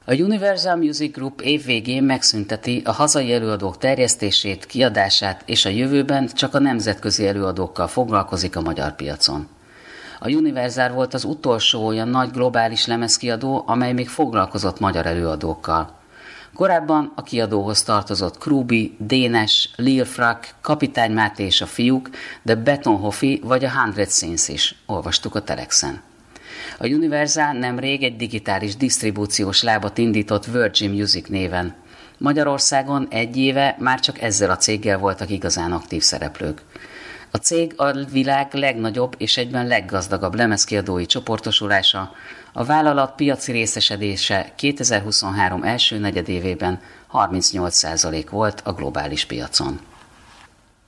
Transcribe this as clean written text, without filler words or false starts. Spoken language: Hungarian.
A Universal Music Group évvégén megszünteti a hazai előadók terjesztését, kiadását, és a jövőben csak a nemzetközi előadókkal foglalkozik a magyar piacon. A Universal volt az utolsó olyan nagy globális lemezkiadó, amely még foglalkozott magyar előadókkal. Korábban a kiadóhoz tartozott Krúbi, Dénes, Lil Frak, Kapitány Máté és a fiúk, de Betonhoffi vagy a 100 Sins is, olvastuk a Telexen. A Universal nemrég egy digitális disztribúciós lábat indított Virgin Music néven. Magyarországon egy éve már csak ezzel a céggel voltak igazán aktív szereplők. A cég a világ legnagyobb és egyben leggazdagabb lemezkiadói csoportosulása, a vállalat piaci részesedése 2023 első negyedévében 38% volt a globális piacon.